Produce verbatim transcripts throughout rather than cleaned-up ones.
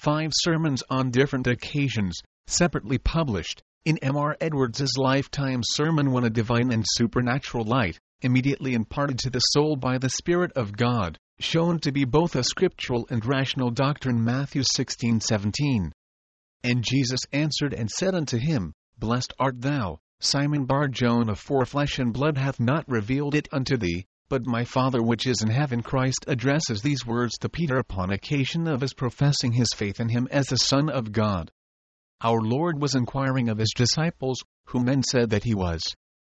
five sermons on different occasions, separately published, in M R Edwards's lifetime sermon When a Divine and Supernatural Light, immediately imparted to the soul by the Spirit of God, shown to be both a scriptural and rational doctrine Matthew sixteen seventeen. And Jesus answered and said unto him, Blessed art thou, Simon Bar-Jonah, for flesh and blood hath not revealed it unto thee, but my Father which is in heaven. Christ addresses these words to Peter upon occasion of his professing his faith in him as the Son of God. Our Lord was inquiring of his disciples, who men said that he was.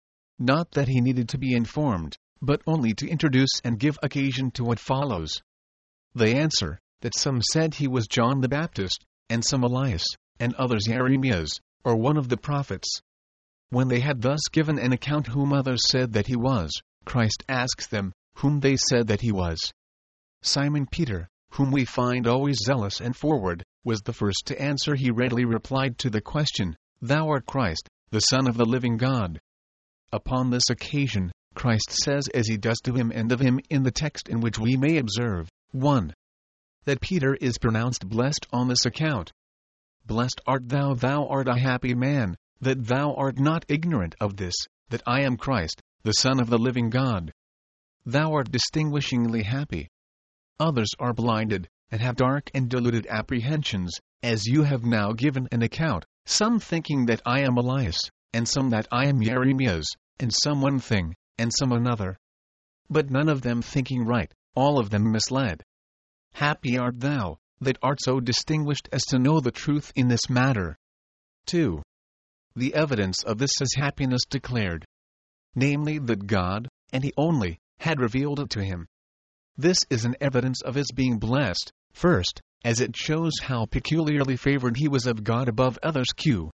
Not that he needed to be informed, but only to introduce and give occasion to what follows. They answer, that some said he was John the Baptist, and some Elias, and others Jeremias, or one of the prophets. When they had thus given an account whom others said that he was, Christ asks them, whom they said that he was. Simon Peter, whom we find always zealous and forward, was the first to answer. He readily replied to the question, Thou art Christ, the Son of the living God. Upon this occasion, Christ says as he does to him and of him in the text, in which we may observe, one. That Peter is pronounced blessed on this account. Blessed art thou, thou art a happy man, that thou art not ignorant of this, that I am Christ, the Son of the living God. Thou art distinguishingly happy. Others are blinded, and have dark and deluded apprehensions, as you have now given an account, some thinking that I am Elias, and some that I am Jeremias, and some one thing, and some another. But none of them thinking right, all of them misled. Happy art thou, that art so distinguished as to know the truth in this matter. two. The evidence of this is happiness declared. Namely that God, and He only, had revealed it to him. This is an evidence of his being blessed, first, as it shows how peculiarly favored he was of God above others. Q.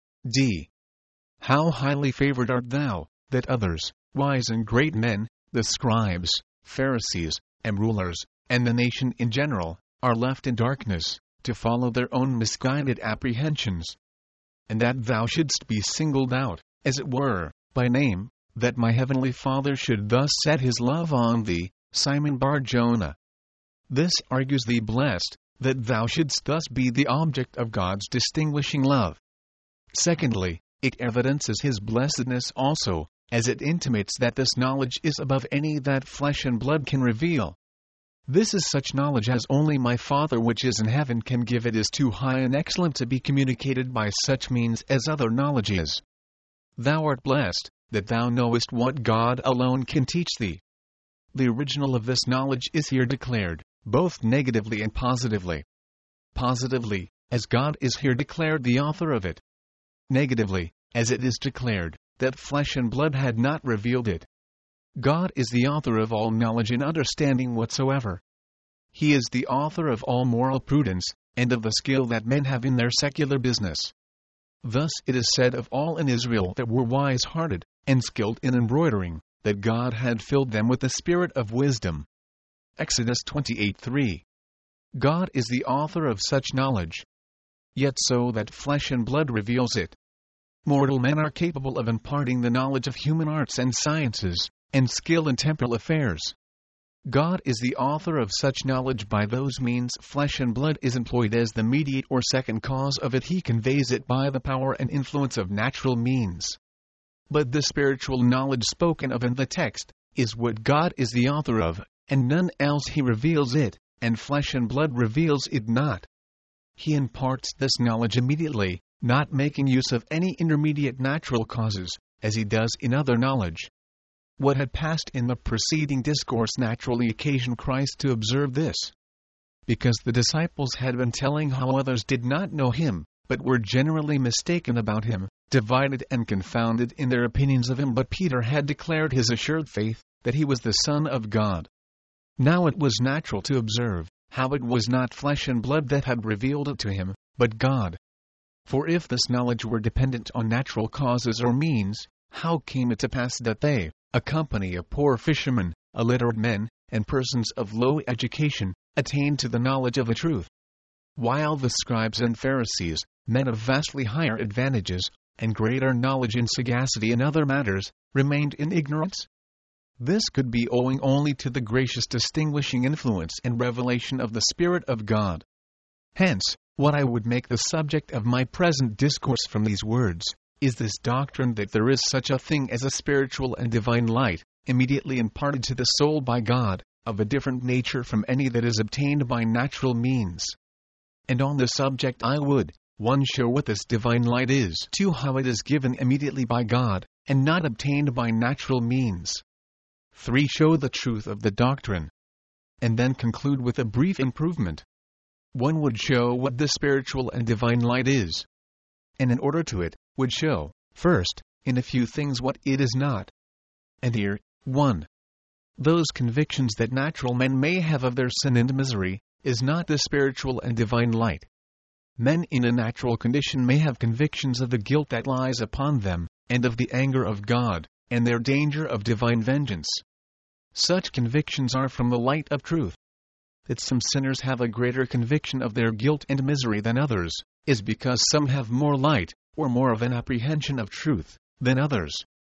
D. How highly favored art thou, that others, wise and great men, the scribes, Pharisees, and rulers, and the nation in general, are left in darkness, to follow their own misguided apprehensions. And that thou shouldst be singled out, as it were, by name, that my heavenly Father should thus set his love on thee, Simon Bar-Jonah. This argues thee blessed, that thou shouldst thus be the object of God's distinguishing love. Secondly, it evidences his blessedness also, as it intimates that this knowledge is above any that flesh and blood can reveal. This is such knowledge as only my Father which is in heaven can give. It is too high and excellent to be communicated by such means as other knowledge is. Thou art blessed, that thou knowest what God alone can teach thee. The original of this knowledge is here declared, both negatively and positively. Positively, as God is here declared the author of it. Negatively, as it is declared, that flesh and blood had not revealed it. God is the author of all knowledge and understanding whatsoever. He is the author of all moral prudence, and of the skill that men have in their secular business. Thus it is said of all in Israel that were wise-hearted, and skilled in embroidering, that God had filled them with the spirit of wisdom. Exodus twenty-eight three. God is the author of such knowledge. Yet so that flesh and blood reveals it. Mortal men are capable of imparting the knowledge of human arts and sciences, and skill in temporal affairs. God is the author of such knowledge. By those means flesh and blood is employed as the mediate or second cause of it. He conveys it by the power and influence of natural means. But the spiritual knowledge spoken of in the text is what God is the author of, and none else. He reveals it, and flesh and blood reveals it not. He imparts this knowledge immediately, not making use of any intermediate natural causes, as he does in other knowledge. What had passed in the preceding discourse naturally occasioned Christ to observe this. Because the disciples had been telling how others did not know him, but were generally mistaken about him, divided and confounded in their opinions of him. But Peter had declared his assured faith, that he was the Son of God. Now it was natural to observe, how it was not flesh and blood that had revealed it to him, but God. For if this knowledge were dependent on natural causes or means, how came it to pass that they, a company of poor fishermen, illiterate men, and persons of low education, attained to the knowledge of the truth, while the scribes and Pharisees, men of vastly higher advantages, and greater knowledge and sagacity in other matters, remained in ignorance? This could be owing only to the gracious distinguishing influence and revelation of the Spirit of God. Hence, What I would make the subject of my present discourse from these words is this doctrine that there is such a thing as a spiritual and divine light, immediately imparted to the soul by God, of a different nature from any that is obtained by natural means. And on this subject I would, one, show what this divine light is, two, how it is given immediately by God, and not obtained by natural means, three, show the truth of the doctrine, and then conclude with a brief improvement. One would show what the spiritual and divine light is, and in order to it, would show, first, in a few things what it is not. And here, one. Those convictions that natural men may have of their sin and misery, is not the spiritual and divine light. Men in a natural condition may have convictions of the guilt that lies upon them, and of the anger of God, and their danger of divine vengeance. Such convictions are from the light of truth. That some sinners have a greater conviction of their guilt and misery than others, is because some have more light, or more of an apprehension of truth, than others.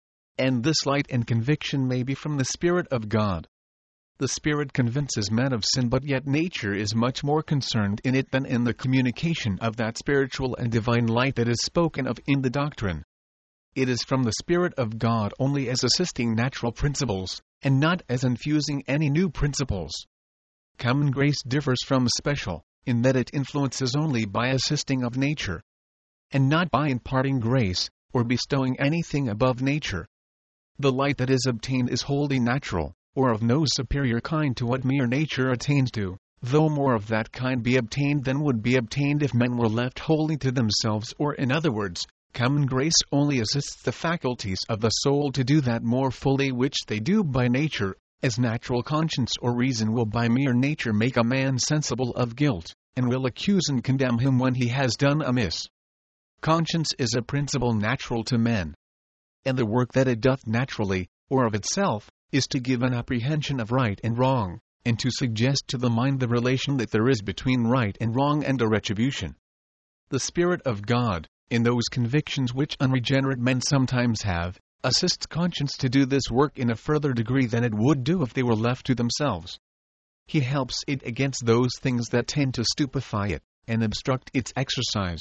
And this light and conviction may be from the Spirit of God. The Spirit convinces men of sin, but yet nature is much more concerned in it than in the communication of that spiritual and divine light that is spoken of in the doctrine. It is from the Spirit of God only as assisting natural principles, and not as infusing any new principles. Common grace differs from special, in that it influences only by assisting of nature, and not by imparting grace, or bestowing anything above nature. The light that is obtained is wholly natural, or of no superior kind to what mere nature attains to, though more of that kind be obtained than would be obtained if men were left wholly to themselves, or in other words, common grace only assists the faculties of the soul to do that more fully which they do by nature, as natural conscience or reason will by mere nature make a man sensible of guilt, and will accuse and condemn him when he has done amiss. Conscience is a principle natural to men, and the work that it doth naturally, or of itself, is to give an apprehension of right and wrong, and to suggest to the mind the relation that there is between right and wrong and a retribution. The Spirit of God, in those convictions which unregenerate men sometimes have, assists conscience to do this work in a further degree than it would do if they were left to themselves. He helps it against those things that tend to stupefy it, and obstruct its exercise.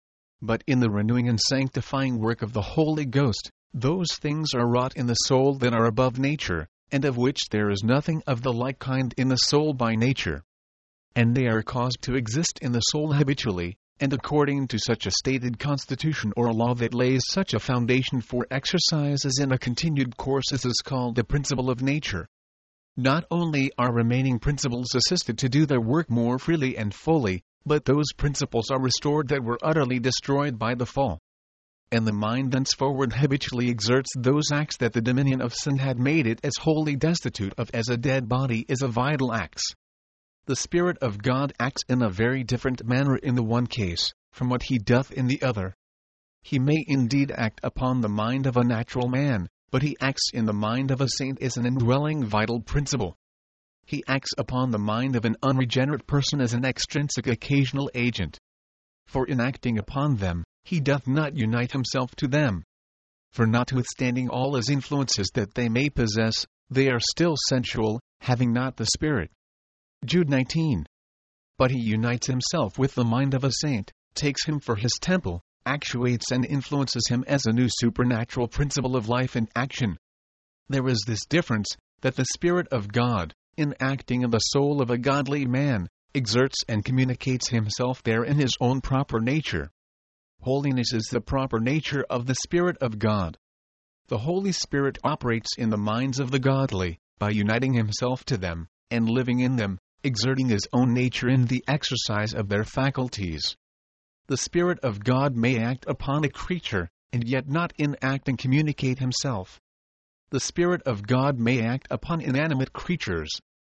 But in the renewing and sanctifying work of the Holy Ghost, those things are wrought in the soul that are above nature, and of which there is nothing of the like kind in the soul by nature. And they are caused to exist in the soul habitually, and according to such a stated constitution or law that lays such a foundation for exercise as in a continued course as is called the principle of nature. Not only are remaining principles assisted to do their work more freely and fully, but those principles are restored that were utterly destroyed by the fall. And the mind thenceforward habitually exerts those acts that the dominion of sin had made it as wholly destitute of as a dead body is of idle acts. The Spirit of God acts in a very different manner in the one case, from what he doth in the other. He may indeed act upon the mind of a natural man, but he acts in the mind of a saint as an indwelling vital principle. He acts upon the mind of an unregenerate person as an extrinsic occasional agent. For in acting upon them, he doth not unite himself to them. For notwithstanding all his influences that they may possess, they are still sensual, having not the Spirit. Jude nineteen. But he unites himself with the mind of a saint, takes him for his temple, actuates and influences him as a new supernatural principle of life and action. There is this difference, that the Spirit of God, in acting in the soul of a godly man, exerts and communicates himself there in his own proper nature. Holiness is the proper nature of the Spirit of God. The Holy Spirit operates in the minds of the godly, by uniting himself to them, and living in them, exerting his own nature in the exercise of their faculties. The Spirit of God may act upon a creature, and yet not in acting communicate himself. The Spirit of God may act upon inanimate creatures,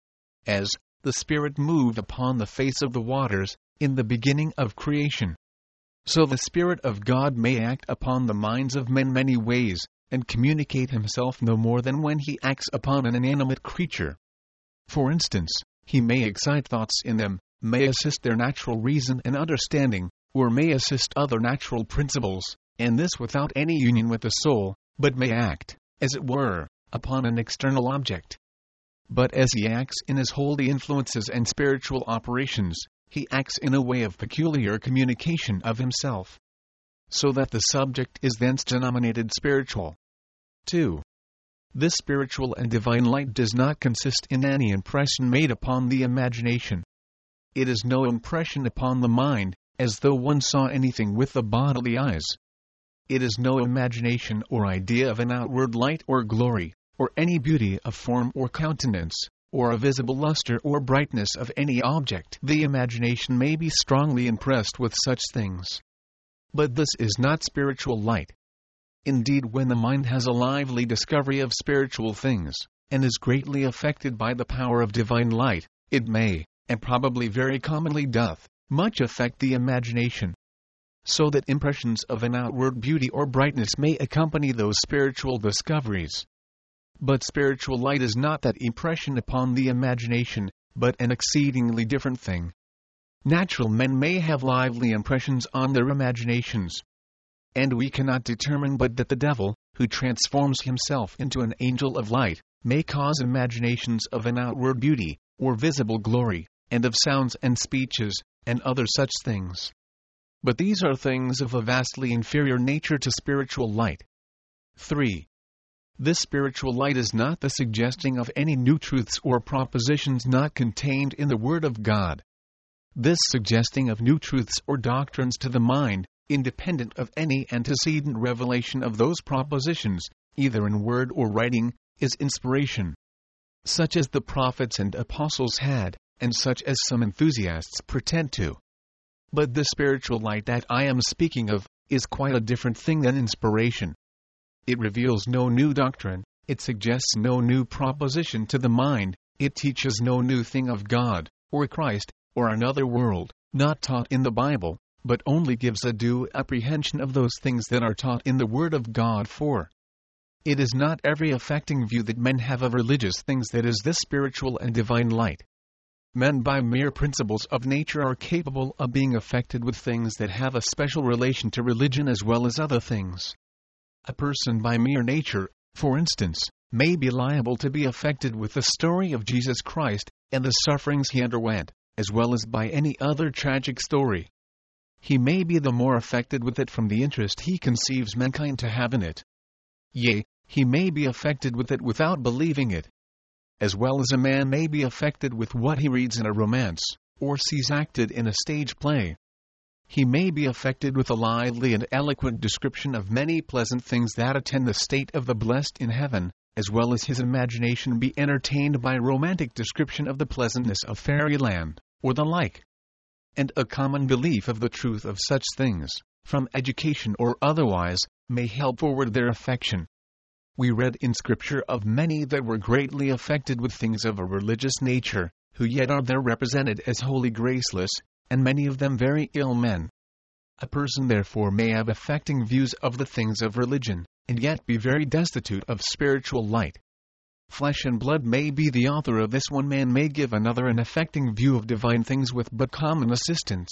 as the Spirit moved upon the face of the waters, in the beginning of creation. So the Spirit of God may act upon the minds of men many ways, and communicate himself no more than when he acts upon an inanimate creature. For instance, he may excite thoughts in them, may assist their natural reason and understanding, or may assist other natural principles, and this without any union with the soul, but may act, as it were, upon an external object. But as he acts in his holy influences and spiritual operations, he acts in a way of peculiar communication of himself, so that the subject is thence denominated spiritual. two. This spiritual and divine light does not consist in any impression made upon the imagination. It is no impression upon the mind, as though one saw anything with the bodily eyes. It is no imagination or idea of an outward light or glory, or any beauty of form or countenance, or a visible luster or brightness of any object. The imagination may be strongly impressed with such things, but this is not spiritual light. Indeed, when the mind has a lively discovery of spiritual things, and is greatly affected by the power of divine light, it may, and probably very commonly doth, much affect the imagination, so that impressions of an outward beauty or brightness may accompany those spiritual discoveries. But spiritual light is not that impression upon the imagination, but an exceedingly different thing. Natural men may have lively impressions on their imaginations, and we cannot determine but that the devil, who transforms himself into an angel of light, may cause imaginations of an outward beauty, or visible glory, and of sounds and speeches, and other such things. But these are things of a vastly inferior nature to spiritual light. three. This spiritual light is not the suggesting of any new truths or propositions not contained in the Word of God. This suggesting of new truths or doctrines to the mind, independent of any antecedent revelation of those propositions, either in word or writing, is inspiration, such as the prophets and apostles had, and such as some enthusiasts pretend to. But the spiritual light that I am speaking of is quite a different thing than inspiration. It reveals no new doctrine, it suggests no new proposition to the mind, it teaches no new thing of God, or Christ, or another world, not taught in the Bible, but only gives a due apprehension of those things that are taught in the Word of God. For it is not every affecting view that men have of religious things that is this spiritual and divine light. Men by mere principles of nature are capable of being affected with things that have a special relation to religion as well as other things. A person by mere nature, for instance, may be liable to be affected with the story of Jesus Christ and the sufferings he underwent, as well as by any other tragic story. He may be the more affected with it from the interest he conceives mankind to have in it. Yea, he may be affected with it without believing it. As well as a man may be affected with what he reads in a romance, or sees acted in a stage play. He may be affected with a lively and eloquent description of many pleasant things that attend the state of the blessed in heaven, as well as his imagination be entertained by romantic description of the pleasantness of fairyland, or the like. And a common belief of the truth of such things, from education or otherwise, may help forward their affection. We read in Scripture of many that were greatly affected with things of a religious nature, who yet are there represented as wholly graceless, and many of them very ill men. A person therefore may have affecting views of the things of religion, and yet be very destitute of spiritual light. Flesh and blood may be the author of this. One man may give another an affecting view of divine things with but common assistance.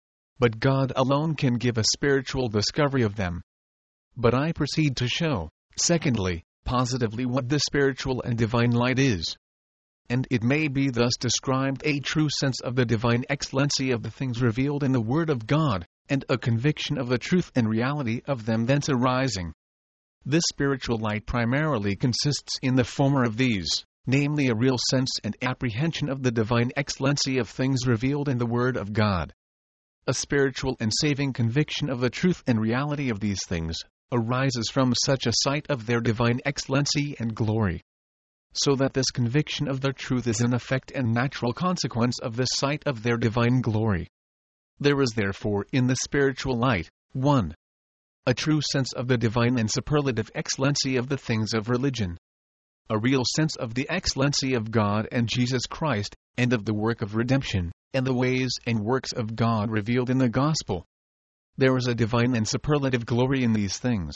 But God alone can give a spiritual discovery of them. But I proceed to show, secondly, positively what this spiritual and divine light is. And it may be thus described: a true sense of the divine excellency of the things revealed in the Word of God, and a conviction of the truth and reality of them thence arising. This spiritual light primarily consists in the former of these, namely a real sense and apprehension of the divine excellency of things revealed in the Word of God. A spiritual and saving conviction of the truth and reality of these things arises from such a sight of their divine excellency and glory, so that this conviction of their truth is an effect and natural consequence of this sight of their divine glory. There is therefore in the spiritual light, one. A true sense of the divine and superlative excellency of the things of religion. A real sense of the excellency of God and Jesus Christ, and of the work of redemption, and the ways and works of God revealed in the gospel. There is a divine and superlative glory in these things.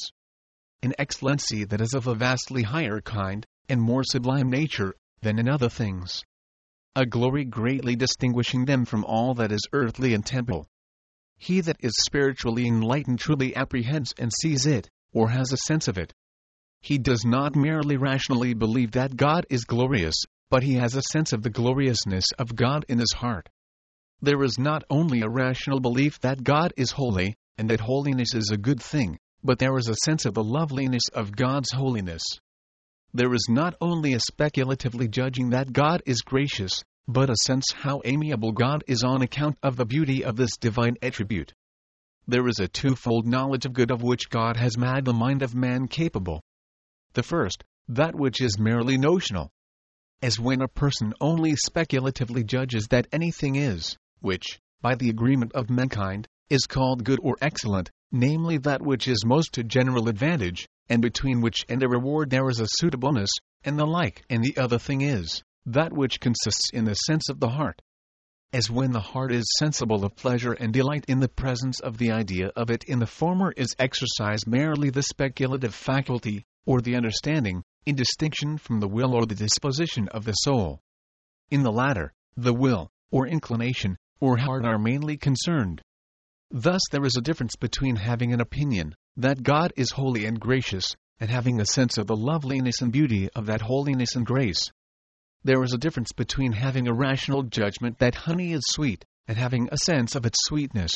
An excellency that is of a vastly higher kind, and more sublime nature, than in other things. A glory greatly distinguishing them from all that is earthly and temporal. He that is spiritually enlightened truly apprehends and sees it, or has a sense of it. He does not merely rationally believe that God is glorious, but he has a sense of the gloriousness of God in his heart. There is not only a rational belief that God is holy, and that holiness is a good thing, but there is a sense of the loveliness of God's holiness. There is not only a speculatively judging that God is gracious, but a sense how amiable God is on account of the beauty of this divine attribute. There is a twofold knowledge of good of which God has made the mind of man capable. The first, that which is merely notional. As when a person only speculatively judges that anything is, which, by the agreement of mankind, is called good or excellent, namely that which is most to general advantage, and between which and a reward there is a suitableness, and the like. And the other thing is, that which consists in the sense of the heart. As when the heart is sensible of pleasure and delight in the presence of the idea of it, in the former is exercised merely the speculative faculty, or the understanding, in distinction from the will or the disposition of the soul. In the latter, the will, or inclination, or heart are mainly concerned. Thus there is a difference between having an opinion, that God is holy and gracious, and having a sense of the loveliness and beauty of that holiness and grace. There is a difference between having a rational judgment that honey is sweet, and having a sense of its sweetness.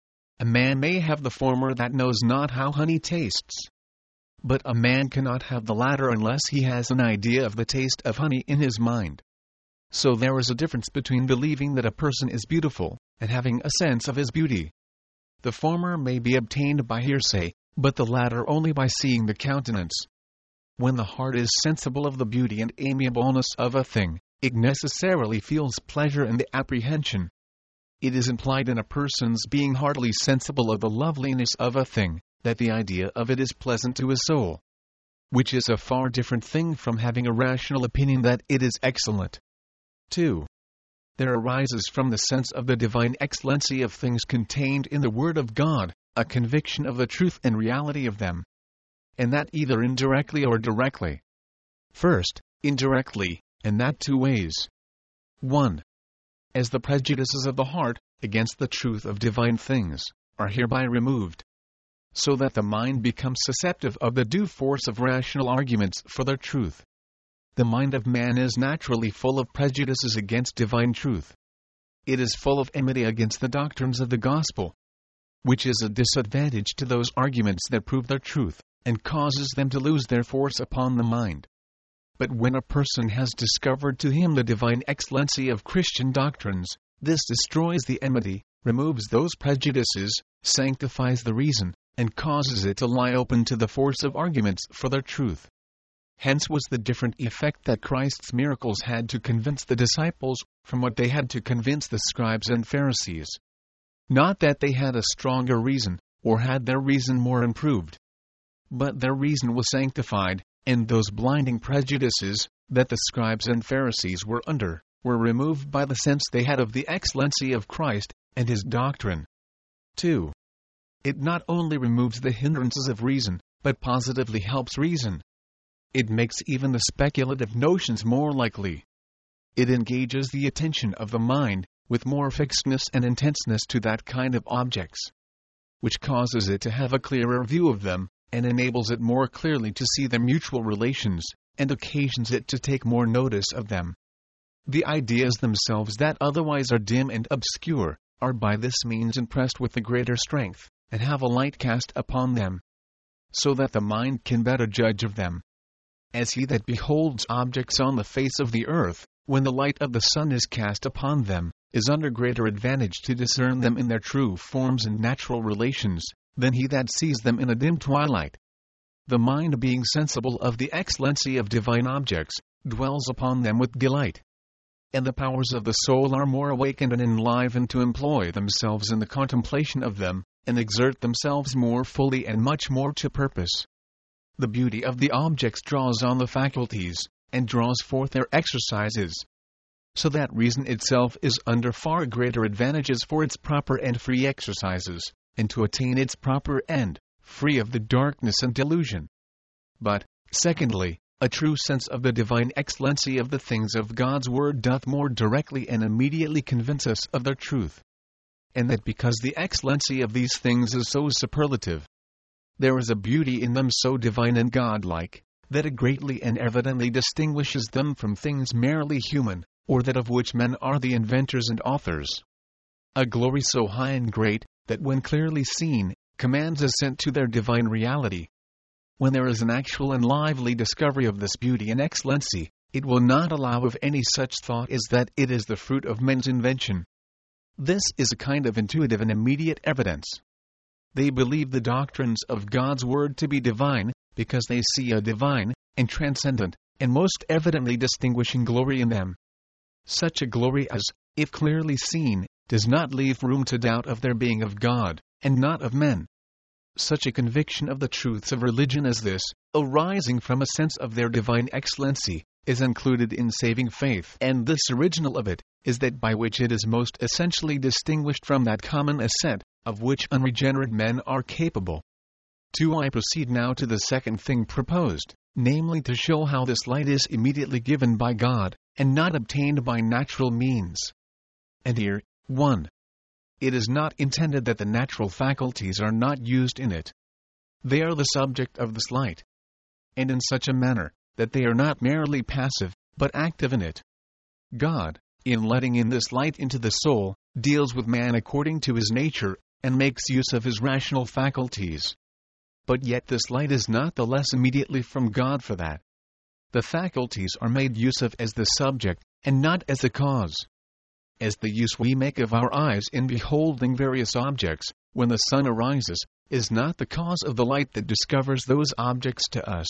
A man may have the former that knows not how honey tastes. But a man cannot have the latter unless he has an idea of the taste of honey in his mind. So there is a difference between believing that a person is beautiful, and having a sense of his beauty. The former may be obtained by hearsay, but the latter only by seeing the countenance. When the heart is sensible of the beauty and amiableness of a thing, it necessarily feels pleasure in the apprehension. It is implied in a person's being heartily sensible of the loveliness of a thing, that the idea of it is pleasant to his soul. Which is a far different thing from having a rational opinion that it is excellent. two. There arises from the sense of the divine excellency of things contained in the Word of God, a conviction of the truth and reality of them. And that either indirectly or directly. First, indirectly, and that two ways. one. As the prejudices of the heart, against the truth of divine things, are hereby removed, so that the mind becomes susceptive of the due force of rational arguments for their truth. The mind of man is naturally full of prejudices against divine truth. It is full of enmity against the doctrines of the gospel, which is a disadvantage to those arguments that prove their truth, and causes them to lose their force upon the mind. But when a person has discovered to him the divine excellency of Christian doctrines, this destroys the enmity, removes those prejudices, sanctifies the reason, and causes it to lie open to the force of arguments for their truth. Hence was the different effect that Christ's miracles had to convince the disciples, from what they had to convince the scribes and Pharisees. Not that they had a stronger reason, or had their reason more improved. But their reason was sanctified, and those blinding prejudices, that the scribes and Pharisees were under, were removed by the sense they had of the excellency of Christ, and his doctrine. two. It not only removes the hindrances of reason, but positively helps reason. It makes even the speculative notions more likely. It engages the attention of the mind, with more fixedness and intenseness to that kind of objects, which causes it to have a clearer view of them, and enables it more clearly to see their mutual relations, and occasions it to take more notice of them. The ideas themselves that otherwise are dim and obscure, are by this means impressed with the greater strength, and have a light cast upon them, so that the mind can better judge of them. As he that beholds objects on the face of the earth, when the light of the sun is cast upon them, is under greater advantage to discern them in their true forms and natural relations, than he that sees them in a dim twilight. The mind, being sensible of the excellency of divine objects, dwells upon them with delight. And the powers of the soul are more awakened and enlivened to employ themselves in the contemplation of them, and exert themselves more fully and much more to purpose. The beauty of the objects draws on the faculties, and draws forth their exercises, so that reason itself is under far greater advantages for its proper and free exercises, and to attain its proper end, free of the darkness and delusion. But, secondly, a true sense of the divine excellency of the things of God's word doth more directly and immediately convince us of their truth. And that because the excellency of these things is so superlative, there is a beauty in them so divine and godlike, that it greatly and evidently distinguishes them from things merely human, or that of which men are the inventors and authors. a glory so high and great, that when clearly seen, commands assent to their divine reality. When there is an actual and lively discovery of this beauty and excellency, it will not allow of any such thought as that it is the fruit of men's invention. This is a kind of intuitive and immediate evidence. They believe the doctrines of God's Word to be divine, because they see a divine, and transcendent, and most evidently distinguishing glory in them. Such a glory as, if clearly seen, does not leave room to doubt of their being of God, and not of men. Such a conviction of the truths of religion as this, arising from a sense of their divine excellency, is included in saving faith, and this original of it is that by which it is most essentially distinguished from that common assent, of which unregenerate men are capable. two I proceed now to the second thing proposed, namely to show how this light is immediately given by God, and not obtained by natural means. And here, one. It is not intended that the natural faculties are not used in it. They are the subject of this light, and in such a manner that they are not merely passive, but active in it. God, in letting in this light into the soul, deals with man according to his nature, and makes use of his rational faculties. But yet this light is not the less immediately from God for that. The faculties are made use of as the subject, and not as the cause. As the use we make of our eyes in beholding various objects, when the sun arises, is not the cause of the light that discovers those objects to us.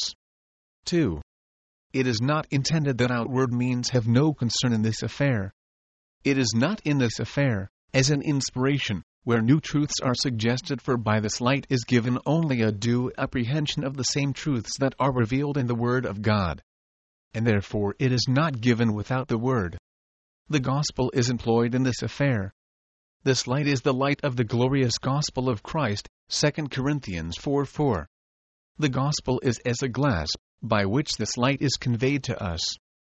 two. It is not intended that outward means have no concern in this affair. It is not in this affair, as in inspiration, where new truths are suggested, for by this light is given only a due apprehension of the same truths that are revealed in the Word of God. And therefore it is not given without the Word. The gospel is employed in this affair. This light is the light of the glorious gospel of Christ, Second Corinthians four four. The gospel is as a glass, by which this light is conveyed to us.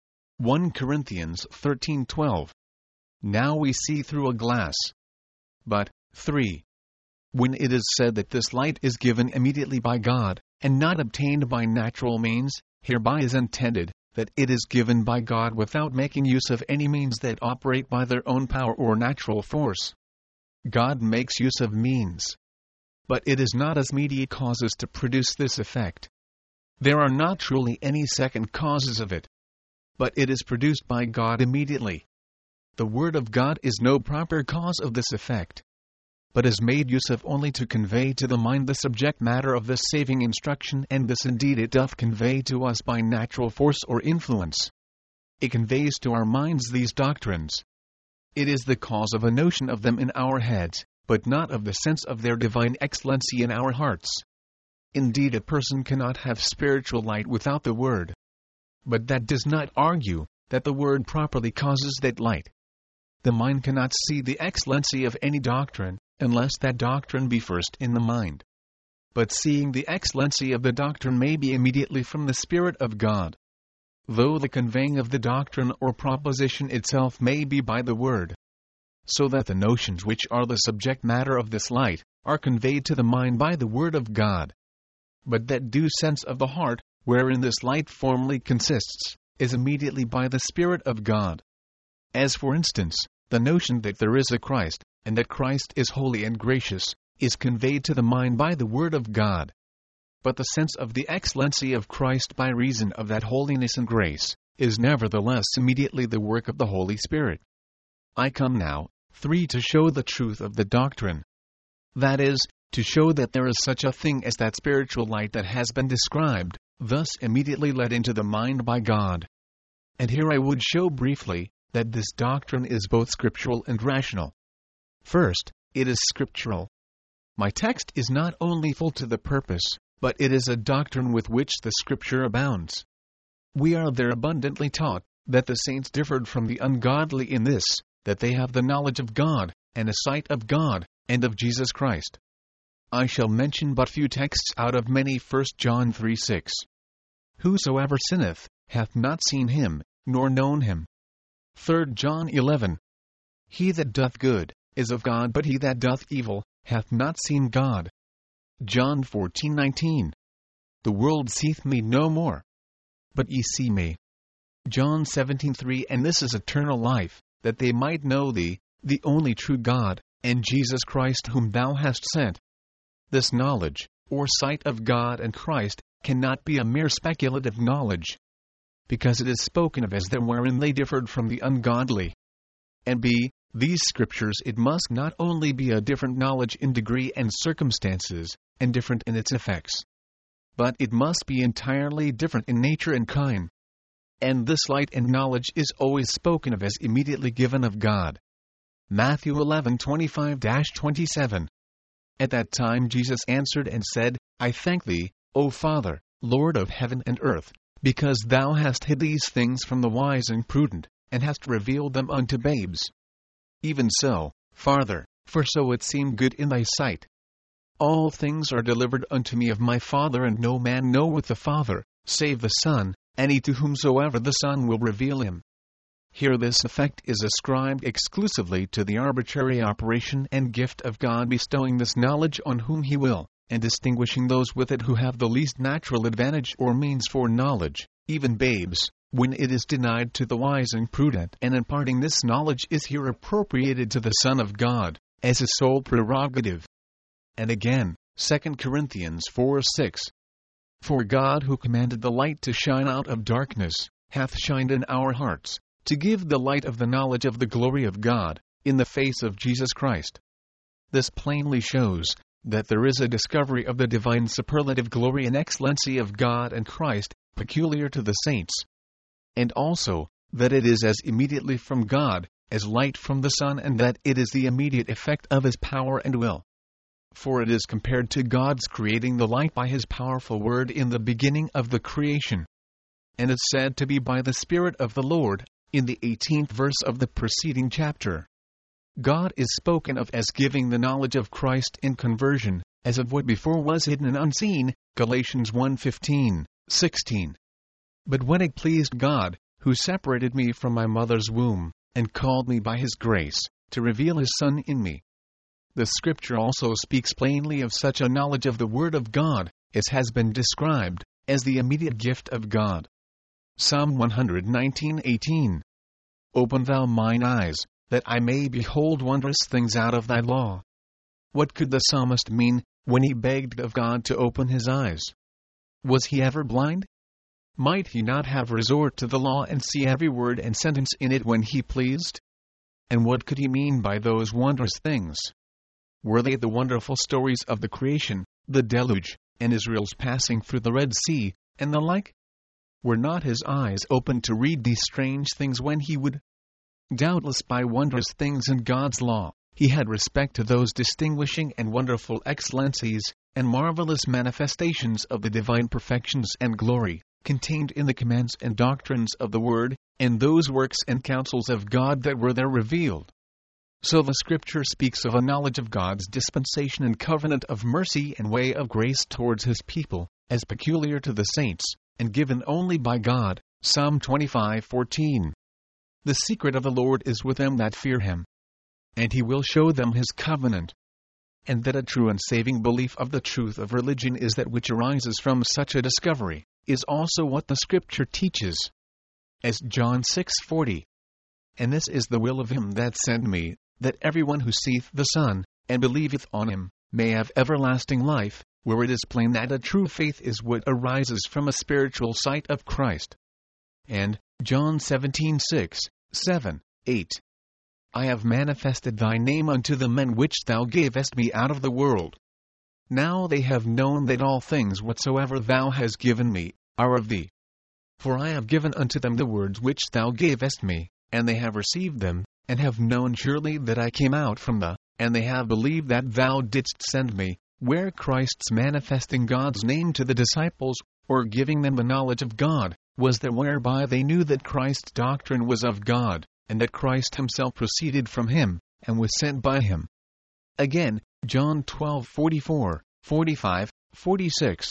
First Corinthians thirteen twelve. Now we see through a glass. But, three. When it is said that this light is given immediately by God, and not obtained by natural means, hereby is intended that it is given by God without making use of any means that operate by their own power or natural force. God makes use of means, but it is not as mediate causes to produce this effect. There are not truly any second causes of it, but it is produced by God immediately. The Word of God is no proper cause of this effect, but is made use of only to convey to the mind the subject matter of this saving instruction, and this indeed it doth convey to us by natural force or influence. It conveys to our minds these doctrines. It is the cause of a notion of them in our heads, but not of the sense of their divine excellency in our hearts. Indeed, a person cannot have spiritual light without the Word. But that does not argue that the Word properly causes that light. The mind cannot see the excellency of any doctrine, unless that doctrine be first in the mind. But seeing the excellency of the doctrine may be immediately from the Spirit of God, though the conveying of the doctrine or proposition itself may be by the Word. So that the notions which are the subject matter of this light are conveyed to the mind by the Word of God. But that due sense of the heart, wherein this light formally consists, is immediately by the Spirit of God. As for instance, the notion that there is a Christ, and that Christ is holy and gracious, is conveyed to the mind by the Word of God. But the sense of the excellency of Christ by reason of that holiness and grace, is nevertheless immediately the work of the Holy Spirit. I come now, three, to show the truth of the doctrine. That is, to show that there is such a thing as that spiritual light that has been described, thus immediately let into the mind by God. And here I would show briefly that this doctrine is both scriptural and rational. First, it is scriptural. My text is not only full to the purpose, but it is a doctrine with which the Scripture abounds. We are there abundantly taught that the saints differed from the ungodly in this, that they have the knowledge of God, and a sight of God, and of Jesus Christ. I shall mention but few texts out of many. First John three six. Whosoever sinneth, hath not seen him, nor known him. Third John eleven. He that doth good, is of God, but he that doth evil, hath not seen God. John fourteen nineteen. The world seeth me no more, but ye see me. John seventeen three. And this is eternal life, that they might know thee, the only true God, and Jesus Christ whom thou hast sent. This knowledge, or sight of God and Christ, cannot be a mere speculative knowledge, because it is spoken of as that wherein they differed from the ungodly. And b. These scriptures it must not only be a different knowledge in degree and circumstances, and different in its effects, but it must be entirely different in nature and kind. And this light and knowledge is always spoken of as immediately given of God. Matthew eleven twenty-five to twenty-seven. At that time Jesus answered and said, I thank thee, O Father, Lord of heaven and earth, because thou hast hid these things from the wise and prudent, and hast revealed them unto babes. Even so, Father, for so it seemed good in thy sight. All things are delivered unto me of my Father, and no man knoweth the Father, save the Son, and he to whomsoever the Son will reveal him. Here this effect is ascribed exclusively to the arbitrary operation and gift of God bestowing this knowledge on whom he will, and distinguishing those with it who have the least natural advantage or means for knowledge, even babes, when it is denied to the wise and prudent, and imparting this knowledge is here appropriated to the Son of God, as his sole prerogative. And again, Second Corinthians four six. For God who commanded the light to shine out of darkness, hath shined in our hearts, to give the light of the knowledge of the glory of God, in the face of Jesus Christ. This plainly shows that there is a discovery of the divine superlative glory and excellency of God and Christ, peculiar to the saints, and also that it is as immediately from God as light from the sun, and that it is the immediate effect of his power and will. For it is compared to God's creating the light by his powerful word in the beginning of the creation, and is said to be by the Spirit of the Lord, in the eighteenth verse of the preceding chapter. God is spoken of as giving the knowledge of Christ in conversion, as of what before was hidden and unseen, Galatians one fifteen, sixteen. But when it pleased God, who separated me from my mother's womb, and called me by his grace, to reveal his Son in me. The Scripture also speaks plainly of such a knowledge of the Word of God, as has been described, as the immediate gift of God. Psalm one nineteen eighteen. Open thou mine eyes, that I may behold wondrous things out of thy law. What could the psalmist mean when he begged of God to open his eyes? Was he ever blind? Might he not have resort to the law and see every word and sentence in it when he pleased? And what could he mean by those wondrous things? Were they the wonderful stories of the creation, the deluge, and Israel's passing through the Red Sea, and the like? Were not his eyes open to read these strange things when he would? Doubtless by wondrous things in God's law, he had respect to those distinguishing and wonderful excellencies, and marvelous manifestations of the divine perfections and glory, contained in the commands and doctrines of the Word, and those works and counsels of God that were there revealed. So the Scripture speaks of a knowledge of God's dispensation and covenant of mercy and way of grace towards his people, as peculiar to the saints, and given only by God, Psalm twenty-five fourteen. The secret of the Lord is with them that fear him, and he will show them his covenant. And that a true and saving belief of the truth of religion is that which arises from such a discovery, is also what the Scripture teaches. As John six forty. And this is the will of him that sent me, that everyone who seeth the Son, and believeth on him, may have everlasting life, where it is plain that a true faith is what arises from a spiritual sight of Christ. And John seventeen six, seven, eight. I have manifested thy name unto the men which thou gavest me out of the world. Now they have known that all things whatsoever thou hast given me, are of thee. For I have given unto them the words which thou gavest me, and they have received them, and have known surely that I came out from the, and they have believed that thou didst send me, where Christ's manifesting God's name to the disciples, or giving them the knowledge of God, was that whereby they knew that Christ's doctrine was of God, and that Christ himself proceeded from him, and was sent by him. Again, John twelve forty-four, forty-five, forty-six.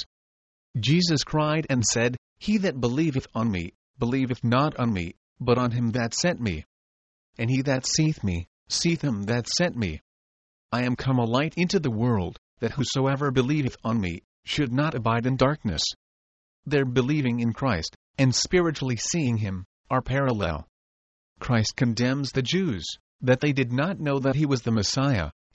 Jesus cried and said, He that believeth on me, believeth not on me, but on him that sent me. And he that seeth me, seeth him that sent me. I am come a light into the world, that whosoever believeth on me, should not abide in darkness. Their believing in Christ, and spiritually seeing him, are parallel. Christ condemns the Jews, that they did not know that he was the Messiah,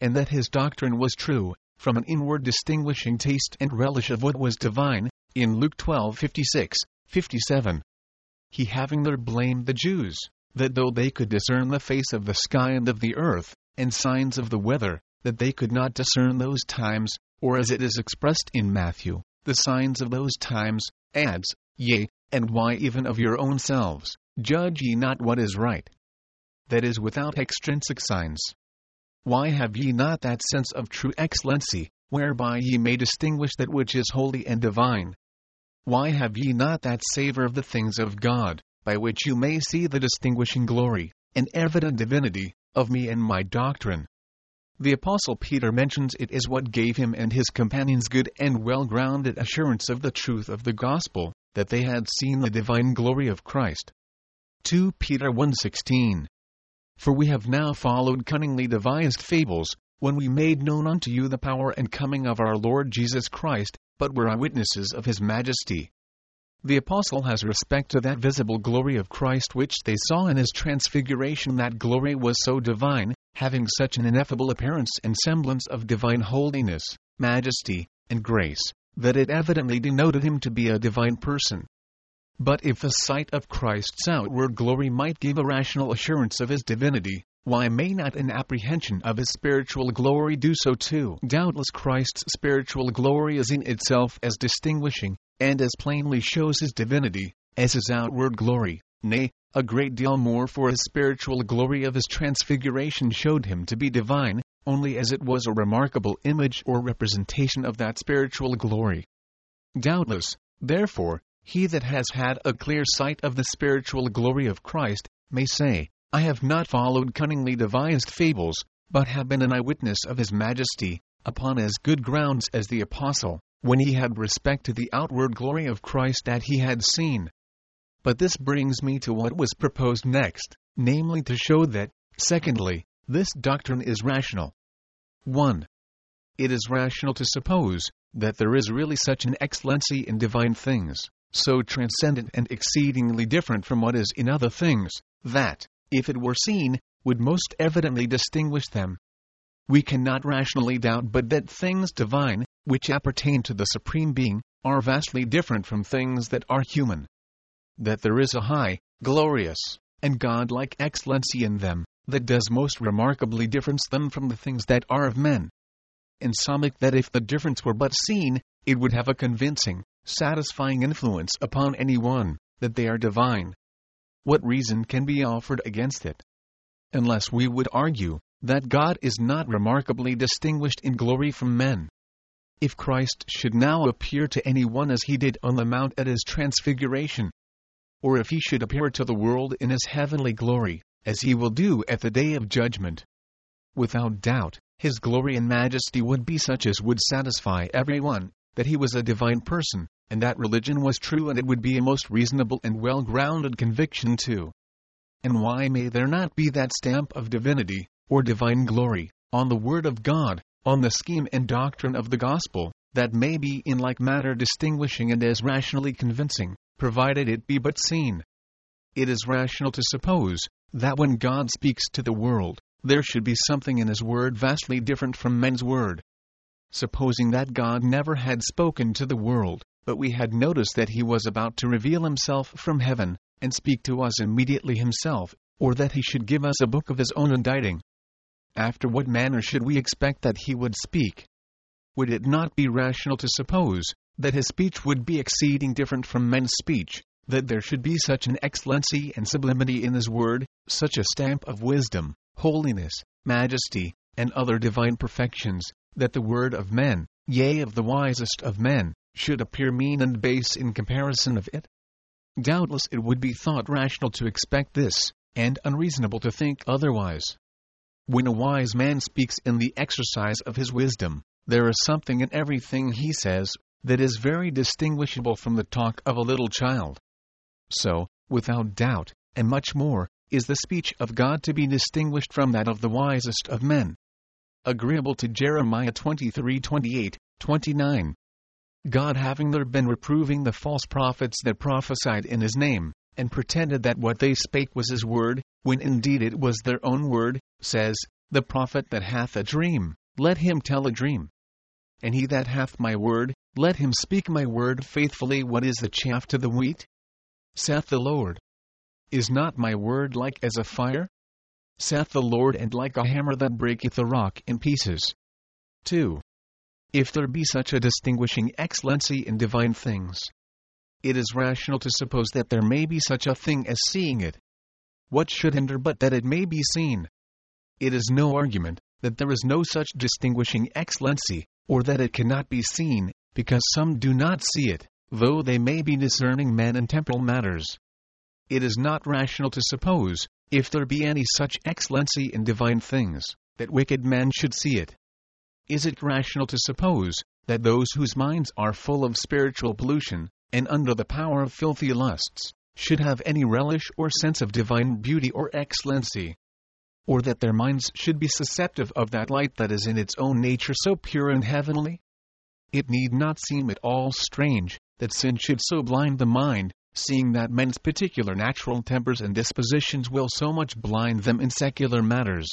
and that his doctrine was true, from an inward distinguishing taste and relish of what was divine, in Luke twelve fifty-six, fifty-seven. He having there blamed the Jews, that though they could discern the face of the sky and of the earth, and signs of the weather, that they could not discern those times, or as it is expressed in Matthew, the signs of those times, adds, Yea, and why even of your own selves, judge ye not what is right? That is without extrinsic signs. Why have ye not that sense of true excellency, whereby ye may distinguish that which is holy and divine? Why have ye not that savour of the things of God, by which you may see the distinguishing glory, and evident divinity, of me and my doctrine? The Apostle Peter mentions it as what gave him and his companions good and well-grounded assurance of the truth of the gospel, that they had seen the divine glory of Christ. Second Peter one sixteen. For we have now followed cunningly devised fables, when we made known unto you the power and coming of our Lord Jesus Christ, but were eyewitnesses of his majesty. The apostle has respect to that visible glory of Christ which they saw in his transfiguration. That glory was so divine, having such an ineffable appearance and semblance of divine holiness, majesty, and grace, that it evidently denoted him to be a divine person. But if the sight of Christ's outward glory might give a rational assurance of his divinity, why may not an apprehension of his spiritual glory do so too? Doubtless Christ's spiritual glory is in itself as distinguishing, and as plainly shows his divinity, as his outward glory, nay, a great deal more, for his spiritual glory of his transfiguration showed him to be divine, only as it was a remarkable image or representation of that spiritual glory. Doubtless, therefore, he that has had a clear sight of the spiritual glory of Christ, may say, I have not followed cunningly devised fables, but have been an eyewitness of his majesty, upon as good grounds as the apostle, when he had respect to the outward glory of Christ that he had seen. But this brings me to what was proposed next, namely to show that, secondly, this doctrine is rational. one. It is rational to suppose that there is really such an excellency in divine things, so transcendent and exceedingly different from what is in other things, that, if it were seen, would most evidently distinguish them. We cannot rationally doubt but that things divine, which appertain to the Supreme Being, are vastly different from things that are human. That there is a high, glorious, and God-like excellency in them, that does most remarkably difference them from the things that are of men. Insomuch that if the difference were but seen, it would have a convincing, satisfying influence upon any one, that they are divine. What reason can be offered against it? Unless we would argue that God is not remarkably distinguished in glory from men. If Christ should now appear to any one as he did on the mount at his transfiguration, or if he should appear to the world in his heavenly glory, as he will do at the day of judgment, without doubt, his glory and majesty would be such as would satisfy everyone, that he was a divine person, and that religion was true, and it would be a most reasonable and well-grounded conviction too. And why may there not be that stamp of divinity, or divine glory, on the Word of God, on the scheme and doctrine of the gospel, that may be in like manner distinguishing and as rationally convincing, provided it be but seen? It is rational to suppose that when God speaks to the world, there should be something in his word vastly different from men's word. Supposing that God never had spoken to the world, but we had noticed that he was about to reveal himself from heaven, and speak to us immediately himself, or that he should give us a book of his own inditing, after what manner should we expect that he would speak? Would it not be rational to suppose that his speech would be exceeding different from men's speech, that there should be such an excellency and sublimity in his word, such a stamp of wisdom, holiness, majesty, and other divine perfections, that the word of men, yea, of the wisest of men, should appear mean and base in comparison of it? Doubtless it would be thought rational to expect this, and unreasonable to think otherwise. When a wise man speaks in the exercise of his wisdom, there is something in everything he says that is very distinguishable from the talk of a little child. So, without doubt, and much more, is the speech of God to be distinguished from that of the wisest of men. Agreeable to Jeremiah twenty-three twenty-eight, twenty-nine. God having there been reproving the false prophets that prophesied in his name, and pretended that what they spake was his word, when indeed it was their own word, says, The prophet that hath a dream, let him tell a dream. And he that hath my word, let him speak my word faithfully. What is the chaff to the wheat? Saith the Lord. Is not my word like as a fire? Saith the Lord, and like a hammer that breaketh a rock in pieces. two. If there be such a distinguishing excellency in divine things, it is rational to suppose that there may be such a thing as seeing it. What should hinder but that it may be seen? It is no argument that there is no such distinguishing excellency, or that it cannot be seen, because some do not see it, though they may be discerning men in temporal matters. It is not rational to suppose, if there be any such excellency in divine things, that wicked men should see it. Is it rational to suppose that those whose minds are full of spiritual pollution, and under the power of filthy lusts, should have any relish or sense of divine beauty or excellency? Or that their minds should be susceptive of that light that is in its own nature so pure and heavenly? It need not seem at all strange that sin should so blind the mind, seeing that men's particular natural tempers and dispositions will so much blind them in secular matters.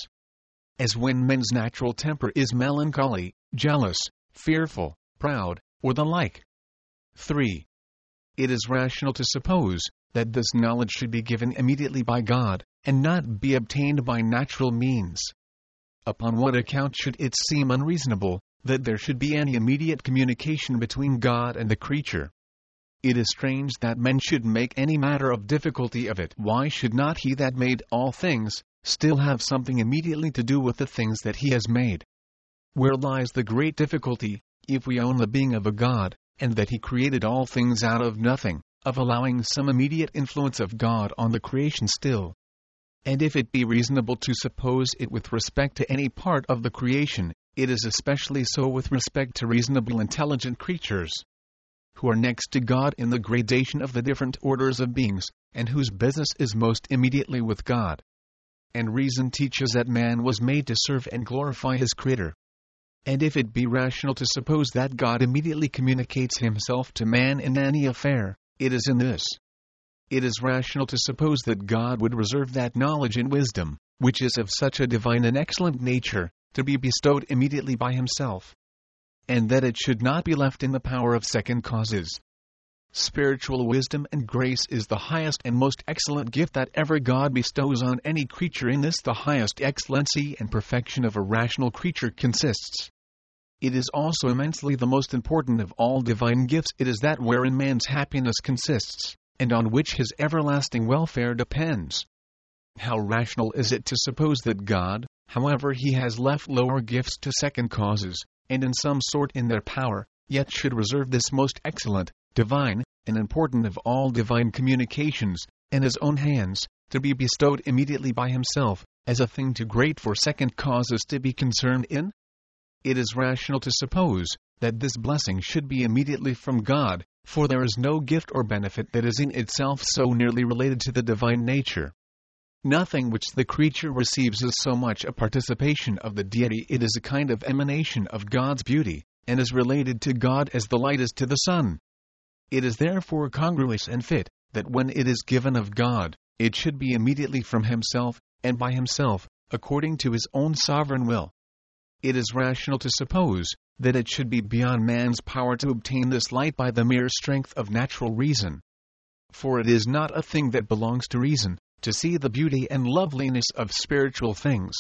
As when men's natural temper is melancholy, jealous, fearful, proud, or the like. three. It is rational to suppose that this knowledge should be given immediately by God, and not be obtained by natural means. Upon what account should it seem unreasonable that there should be any immediate communication between God and the creature? It is strange that men should make any matter of difficulty of it. Why should not he that made all things still have something immediately to do with the things that he has made? Where lies the great difficulty, if we own the being of a God, and that he created all things out of nothing, of allowing some immediate influence of God on the creation still? And if it be reasonable to suppose it with respect to any part of the creation, it is especially so with respect to reasonable intelligent creatures, who are next to God in the gradation of the different orders of beings, and whose business is most immediately with God. And reason teaches that man was made to serve and glorify his Creator. And if it be rational to suppose that God immediately communicates himself to man in any affair, it is in this. It is rational to suppose that God would reserve that knowledge and wisdom, which is of such a divine and excellent nature, to be bestowed immediately by himself, and that it should not be left in the power of second causes. Spiritual wisdom and grace is the highest and most excellent gift that ever God bestows on any creature. In this the highest excellency and perfection of a rational creature consists. It is also immensely the most important of all divine gifts. It is that wherein man's happiness consists, and on which his everlasting welfare depends. How rational is it to suppose that God, however he has left lower gifts to second causes, and in some sort in their power, yet should reserve this most excellent, divine, and important of all divine communications, in his own hands, to be bestowed immediately by himself, as a thing too great for second causes to be concerned in? It is rational to suppose that this blessing should be immediately from God, for there is no gift or benefit that is in itself so nearly related to the divine nature. Nothing which the creature receives is so much a participation of the deity. It is a kind of emanation of God's beauty, and is related to God as the light is to the sun. It is therefore congruous and fit, that when it is given of God, it should be immediately from himself, and by himself, according to his own sovereign will. It is rational to suppose that it should be beyond man's power to obtain this light by the mere strength of natural reason. For it is not a thing that belongs to reason, to see the beauty and loveliness of spiritual things.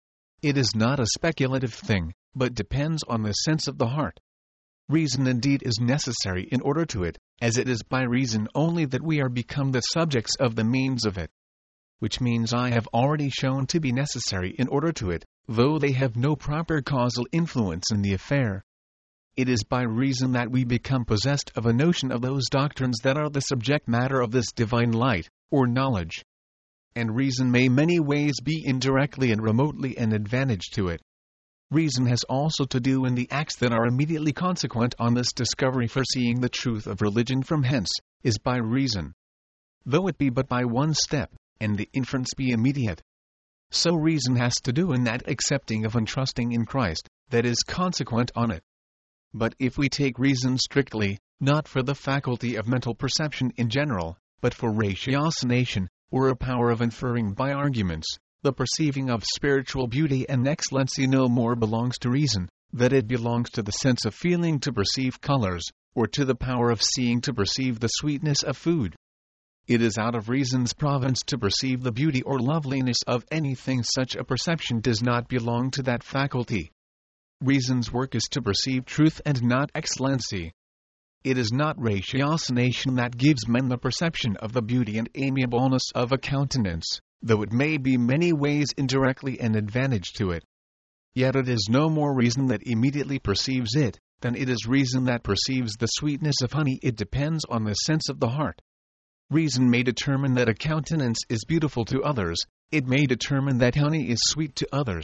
It is not a speculative thing, but depends on the sense of the heart. Reason indeed is necessary in order to it, as it is by reason only that we are become the subjects of the means of it. Which means I have already shown to be necessary in order to it, though they have no proper causal influence in the affair. It is by reason that we become possessed of a notion of those doctrines that are the subject matter of this divine light, or knowledge. And reason may many ways be indirectly and remotely an advantage to it. Reason has also to do in the acts that are immediately consequent on this discovery, for seeing the truth of religion from hence is by reason, though it be but by one step, and the inference be immediate. So reason has to do in that accepting of and trusting in Christ, that is consequent on it. But if we take reason strictly, not for the faculty of mental perception in general, but for ratiocination, or a power of inferring by arguments, The perceiving of spiritual beauty and excellency no more belongs to reason, that it belongs to the sense of feeling to perceive colors, or to the power of seeing to perceive the sweetness of food. It is out of reason's province to perceive the beauty or loveliness of anything. Such a perception does not belong to that faculty. Reason's work is to perceive truth and not excellency. It is not ratiocination that gives men the perception of the beauty and amiableness of a countenance, though it may be many ways indirectly an advantage to it. Yet it is no more reason that immediately perceives it, than it is reason that perceives the sweetness of honey. It depends on the sense of the heart. Reason may determine that a countenance is beautiful to others, it may determine that honey is sweet to others.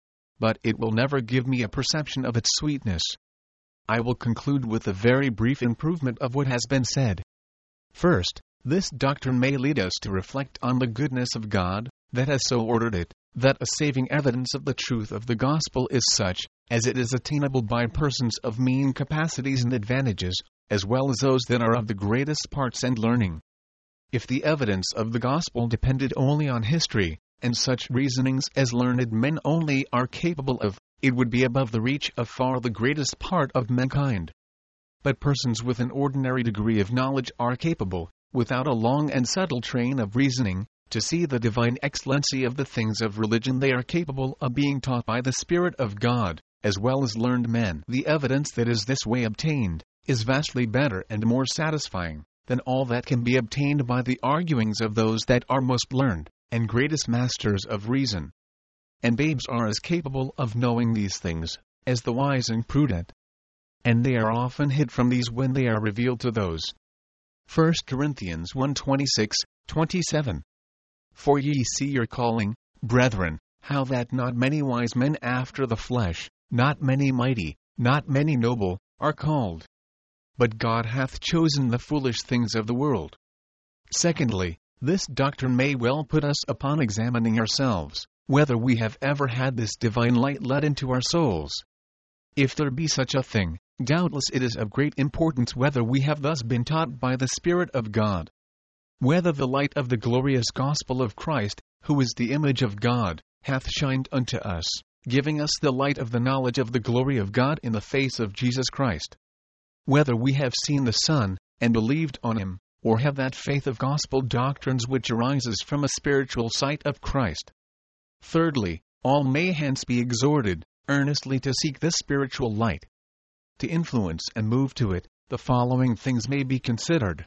But it will never give me a perception of its sweetness. I will conclude with a very brief improvement of what has been said. First, this doctrine may lead us to reflect on the goodness of God, that has so ordered it, that a saving evidence of the truth of the gospel is such, as it is attainable by persons of mean capacities and advantages, as well as those that are of the greatest parts and learning. If the evidence of the gospel depended only on history, and such reasonings as learned men only are capable of, it would be above the reach of far the greatest part of mankind. But persons with an ordinary degree of knowledge are capable, without a long and subtle train of reasoning, to see the divine excellency of the things of religion. They are capable of being taught by the Spirit of God, as well as learned men. The evidence that is this way obtained, is vastly better and more satisfying, than all that can be obtained by the arguings of those that are most learned, and greatest masters of reason. And babes are as capable of knowing these things, as the wise and prudent. And they are often hid from these when they are revealed to those. First Corinthians one twenty-six, twenty-seven. For ye see your calling, brethren, how that not many wise men after the flesh, not many mighty, not many noble, are called. But God hath chosen the foolish things of the world. Secondly, this doctrine may well put us upon examining ourselves, whether we have ever had this divine light let into our souls. If there be such a thing, doubtless it is of great importance whether we have thus been taught by the Spirit of God. Whether the light of the glorious gospel of Christ, who is the image of God, hath shined unto us, giving us the light of the knowledge of the glory of God in the face of Jesus Christ. Whether we have seen the Son, and believed on him, or have that faith of gospel doctrines which arises from a spiritual sight of Christ. Thirdly, all may hence be exhorted, earnestly to seek this spiritual light. To influence and move to it, the following things may be considered.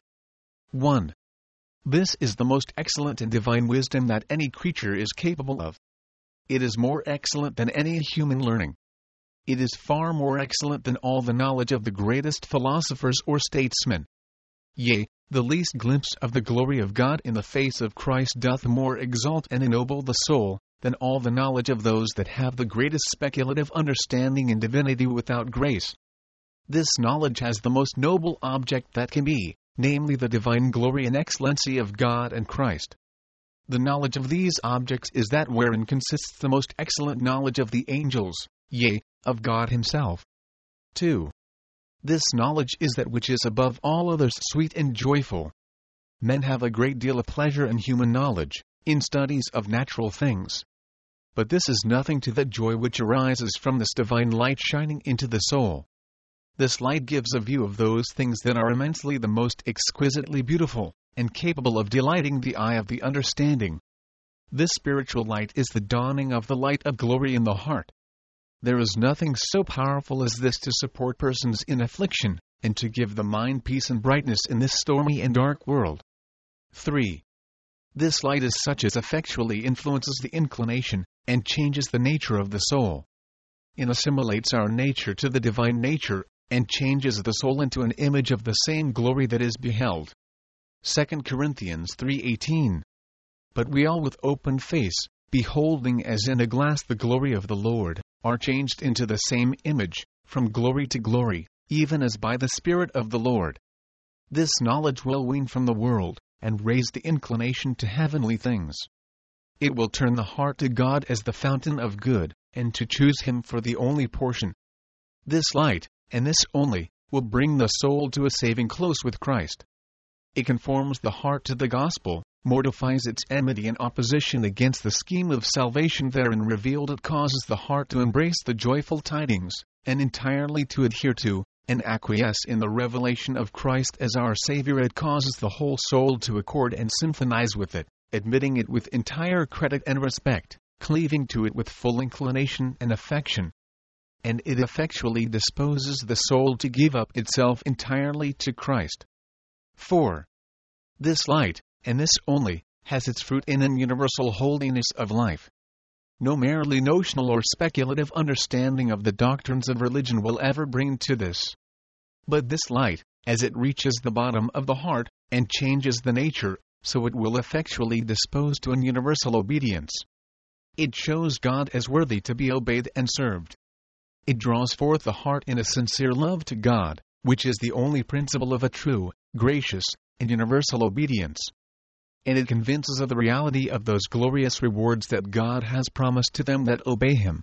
one. This is the most excellent and divine wisdom that any creature is capable of. It is more excellent than any human learning. It is far more excellent than all the knowledge of the greatest philosophers or statesmen. Yea, the least glimpse of the glory of God in the face of Christ doth more exalt and ennoble the soul, than all the knowledge of those that have the greatest speculative understanding in divinity without grace. This knowledge has the most noble object that can be, namely the divine glory and excellency of God and Christ. The knowledge of these objects is that wherein consists the most excellent knowledge of the angels, yea, of God himself. two. This knowledge is that which is above all others sweet and joyful. Men have a great deal of pleasure in human knowledge, in studies of natural things. But this is nothing to that joy which arises from this divine light shining into the soul. This light gives a view of those things that are immensely the most exquisitely beautiful, and capable of delighting the eye of the understanding. This spiritual light is the dawning of the light of glory in the heart. There is nothing so powerful as this to support persons in affliction, and to give the mind peace and brightness in this stormy and dark world. three. This light is such as effectually influences the inclination, and changes the nature of the soul. It assimilates our nature to the divine nature, and changes the soul into an image of the same glory that is beheld. Second Corinthians three eighteen. But we all with open face, beholding as in a glass the glory of the Lord, are changed into the same image, from glory to glory, even as by the Spirit of the Lord. This knowledge will wean from the world, and raise the inclination to heavenly things. It will turn the heart to God as the fountain of good, and to choose him for the only portion. This light, and this only, will bring the soul to a saving close with Christ. It conforms the heart to the gospel, mortifies its enmity and opposition against the scheme of salvation therein revealed. It causes the heart to embrace the joyful tidings, and entirely to adhere to, and acquiesce in the revelation of Christ as our Savior. It causes the whole soul to accord and symphonize with it, admitting it with entire credit and respect, cleaving to it with full inclination and affection. And it effectually disposes the soul to give up itself entirely to Christ. four. This light, and this only, has its fruit in an universal holiness of life. No merely notional or speculative understanding of the doctrines of religion will ever bring to this. But this light, as it reaches the bottom of the heart, and changes the nature, so it will effectually dispose to an universal obedience. It shows God as worthy to be obeyed and served. It draws forth the heart in a sincere love to God, which is the only principle of a true, gracious, and universal obedience. And it convinces of the reality of those glorious rewards that God has promised to them that obey Him.